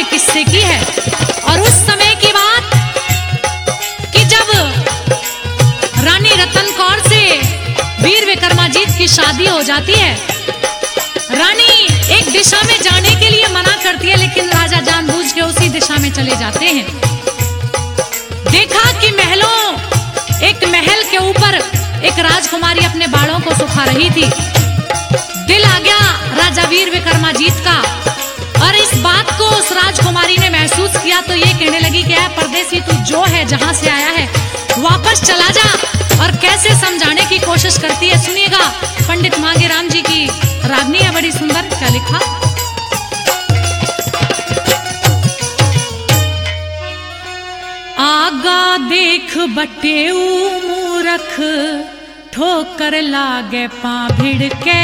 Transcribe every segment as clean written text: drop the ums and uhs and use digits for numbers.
किस्से की है। और उस समय की बात कि जब रानी रतन कौर से वीर विक्रमाजीत की शादी हो जाती है, रानी एक दिशा में जाने के लिए मना करती है, लेकिन राजा जानबूझ के उसी दिशा में चले जाते हैं। देखा कि एक महल के ऊपर एक राजकुमारी अपने बालों को सुखा रही थी। दिल आ गया राजा वीर विक्रमाजीत का, और इस बात को उस राजकुमारी ने महसूस किया तो ये कहने लगी कि ऐ परदेसी, तू जो है जहां से आया है वापस चला जा। और कैसे समझाने की कोशिश करती है, सुनिएगा। पंडित मांगेराम जी की रागनी है, बड़ी सुंदर। क्या लिखा? आगा देख बटेऊ मूरख, ठोकर लागे पां भिड़ के,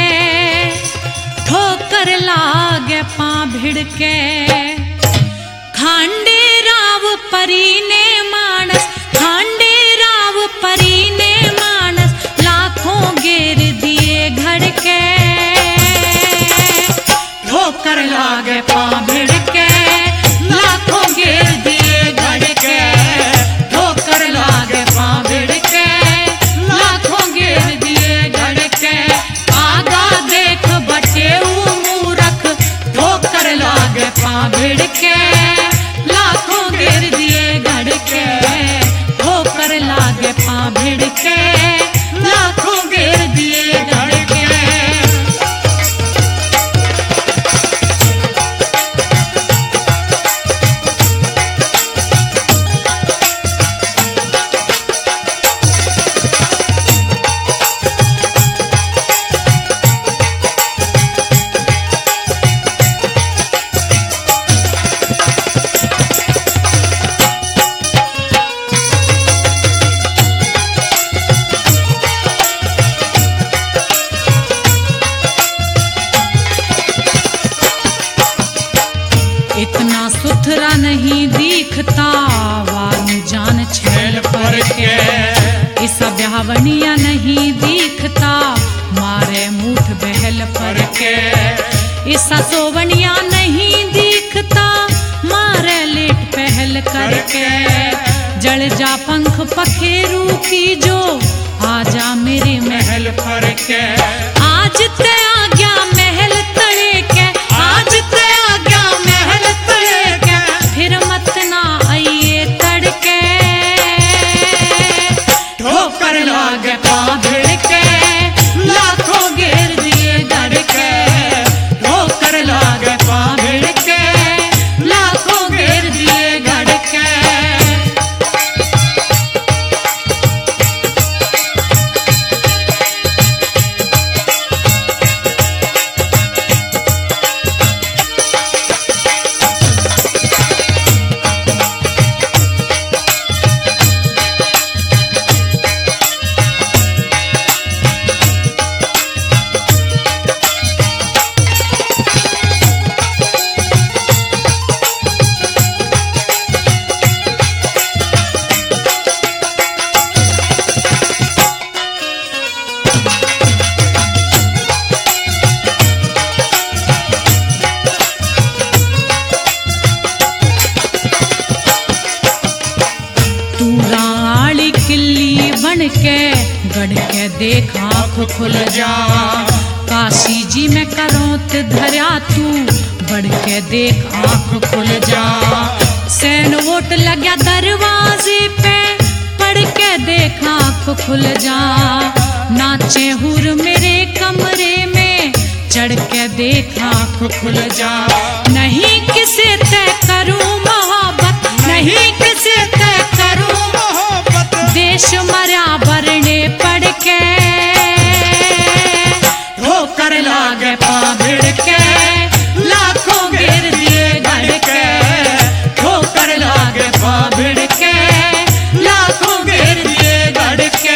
ठोकर लागे पां भिड़ के। खांडे राव परी ने मानस, खांडे राव परी ने मानस, लाखों घेर दिए घर के। ठोकर लागे पां भिड़ के, लाखों घेर दिए घर के। ठोकर लागे पां भिड़ के, लाखों घेर दिए घर के। आगा देख बटेऊ मूरख, ठोकर लागे पां भिड़ के, लाखों घेर दिए घर के। ठोकर लागे पां भिड़ के, लाखों घेर दिए घर के। इतना सुथरा नहीं दिखता, वारू जान छैल पर के। ऐसा ब्यावनिया नहीं दिखता, मारे मूठ बहल पर के। ऐसा सोवनिया नहीं दिखता, मारे लेट पहल करके। जड़ जा पंख पखेरू की जो, आजा मेरे महल पर के। आज ते आ गया महल तले के, आज ते आ गया महल तले के। फिर मत ना आइए तड़के, ठोकर लागे पां भिड़ के, लाखों घेर दिए घर के। ठोकर लागे पां भिड़ के, लाखों घेर दिए घर के। के गढ़ के देख आँख खुल जा। काशी जी में करोत धरा तू, बढ़ के देख आँख खुल जा। सैन वोट लग्या दरवाजे पे, पढ़ के देख आँख खुल जा। नाचे हुर मेरे कमरे में, चढ़ के देख आँख खुल जा। नहीं किसे तय करूँ मोहब्बत, नहीं किसे तय करूँ मोहब्बत। देश मरा बरने पड़ के, ठोकर लागे पां भिड़ के, लाखों घेर दिए घर के। ठोकर लागे पां भिड़ के, लाखों घेर दिए घर के।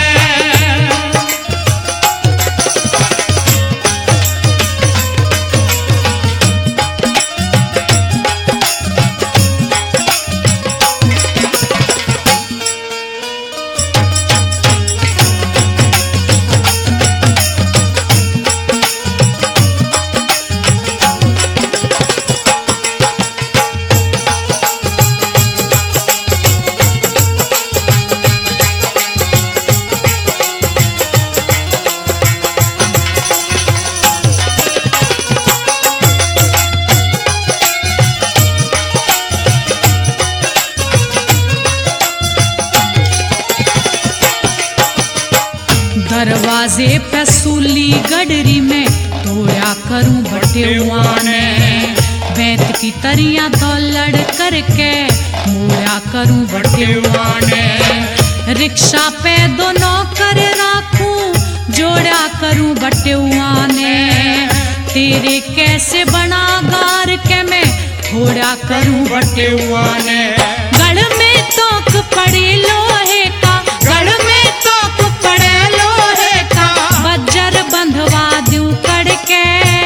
दरवाजे पे सूली गडरी में तोड़ा करूं बटेवा ने, बैत की तरियां तो लड़ करके मोड़ा करूं बटेवा ने। रिक्शा पे दोनों कर राखूं जोड़ा करूं बटेवा ने, तेरे कैसे बना गार के मैं थोड़ा करूं बटेवा ने। गढ़ में तोक पड़े लोहे का, गढ़ में तोक पड़े लोहे का, बज्जर बंधवा दूं कड़के,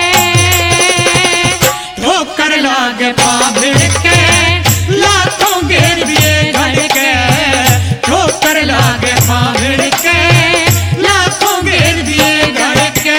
ठोकर लागे पाभिड़ के, लाखों घेर दिए घर के, ठोकर लागे पाभिड़ के, लाखों घेर दिए घर के।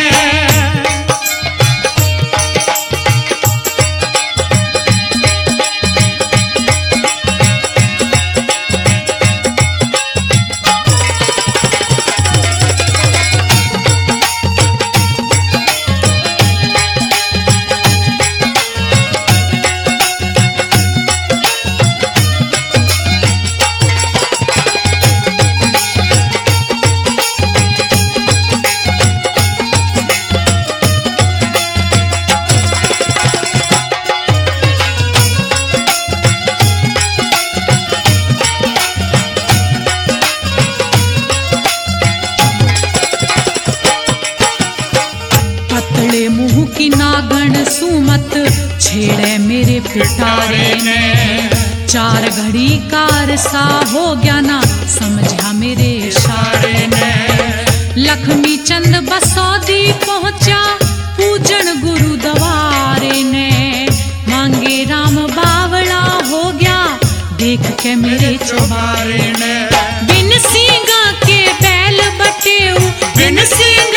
मुंह की नागण सुमत छेड़े मेरे पिटारे ने, चार घड़ी कार सा हो गया ना समझा मेरे इशारे ने। लक्ष्मी चंद बसौदी पहुंचा पूजन गुरु दवारे ने, मांगे राम बावड़ा हो गया देख के मेरे चौबारे ने। बिन सींगा के बैल बटेऊ, बिन सींगा